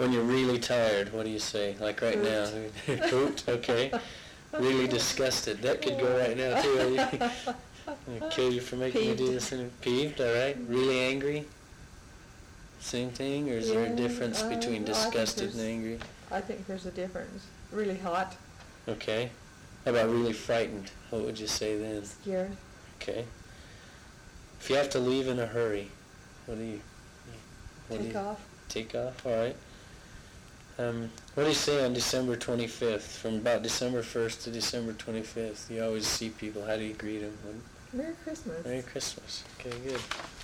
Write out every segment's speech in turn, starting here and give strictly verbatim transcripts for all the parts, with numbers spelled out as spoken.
When you're really tired, what do you say? Like right now. Pooped, okay. Really disgusted. That could go right now, too. I'm gonna kill you for making Peeved. me do this. And peeved, all right. Really angry? Same thing, or is there a Yeah, difference uh, between no, I think disgusted and there's- angry? I think there's a difference. Really hot, Okay. How about really frightened? What would you say then? scared. Okay. If you have to leave in a hurry, what do you... What do Take you, off. Take off, all right. Um, what do you say on December twenty-fifth? From about December first to December twenty-fifth, you always see people. How do you greet them? What, Merry Christmas. Merry Christmas. Okay, good.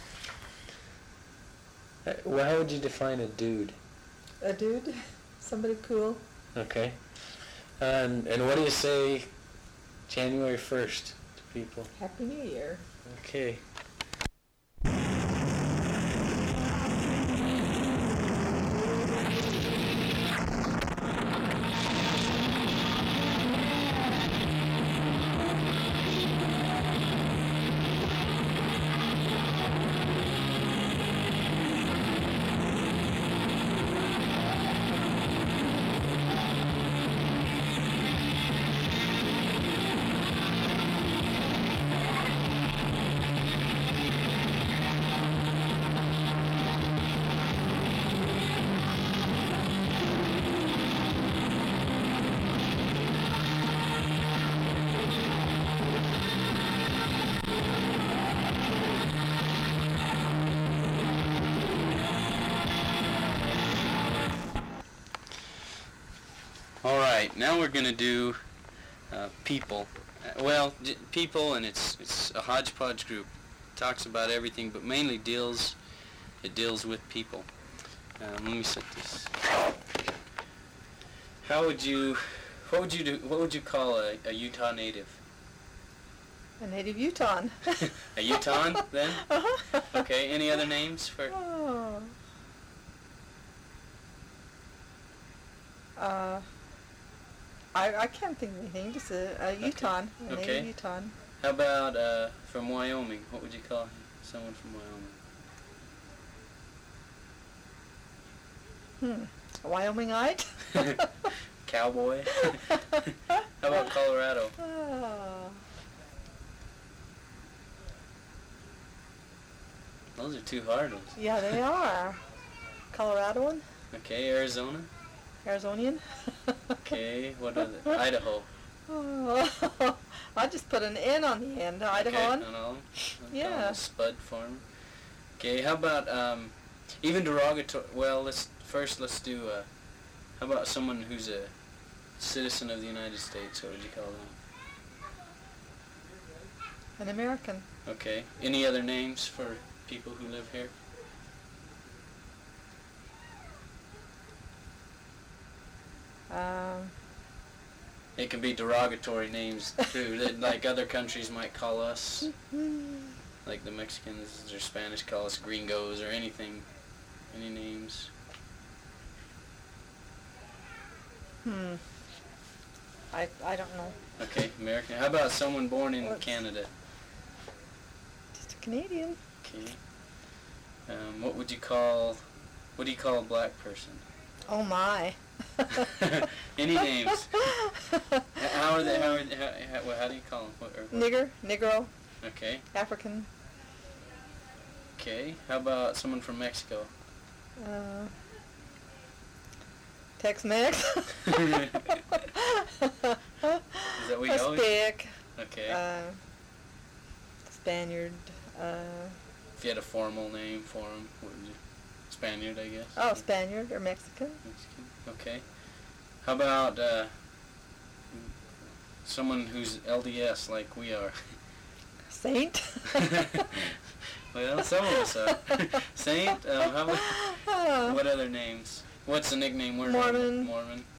Uh, Well, how would you define a dude? A dude, somebody cool. Okay. And and what do you say January first to people? Happy New Year. Okay. All right, now we're gonna do uh, people. Uh, well, j- people, and it's it's a hodgepodge group. Talks about everything, but mainly deals it deals with people. Um, let me set this. How would you, what would you do? What would you call a, a Utah native? A native Utah. A Utah then? Uh-huh. Okay. Any other names for? Oh. Uh, I I can't think of anything. Just a, a Utah. A Okay. native Utah. How about uh, from Wyoming? What would you call someone from Wyoming? Hmm. A Wyomingite. Cowboy. How about Colorado? Oh. Those are two hard ones. Yeah, they are. Coloradoan, Okay, Arizona. Arizonian. Okay, what other? Idaho. Oh, I just put an N on the end. Idahoan. Okay, on all of them? I'll call Yeah. them Spud farm. Okay, how about um, even derogatory? Well, let's first let's do. Uh, how about someone who's a citizen of the United States? What would you call them? An American. Okay. Any other names for people who live here? Um, It can be derogatory names too, that like other countries might call us, like the Mexicans or Spanish call us gringos or anything, any names. hmm. I I don't know. Okay, American. How about someone born in Let's- Canada? Just a Canadian. Okay. Um, what would you call, what do you call a black person? Oh my. Any names? How are they? How are they, how, how, well, how do you call them? What, or what? Nigger, Negro, Okay. African. Okay. How about someone from Mexico? Uh, Tex-Mex. Is that what you always? Aztec. Okay. Uh, Spaniard. Uh, If you had a formal name for them, what would you? Spaniard, I guess. oh, Spaniard or Mexican. Mexican. Okay. How about uh, someone who's L D S like we are? Saint. Well, some of us are. Saint. Um, how about, what other names? What's the nickname we're Mormon. Mormon.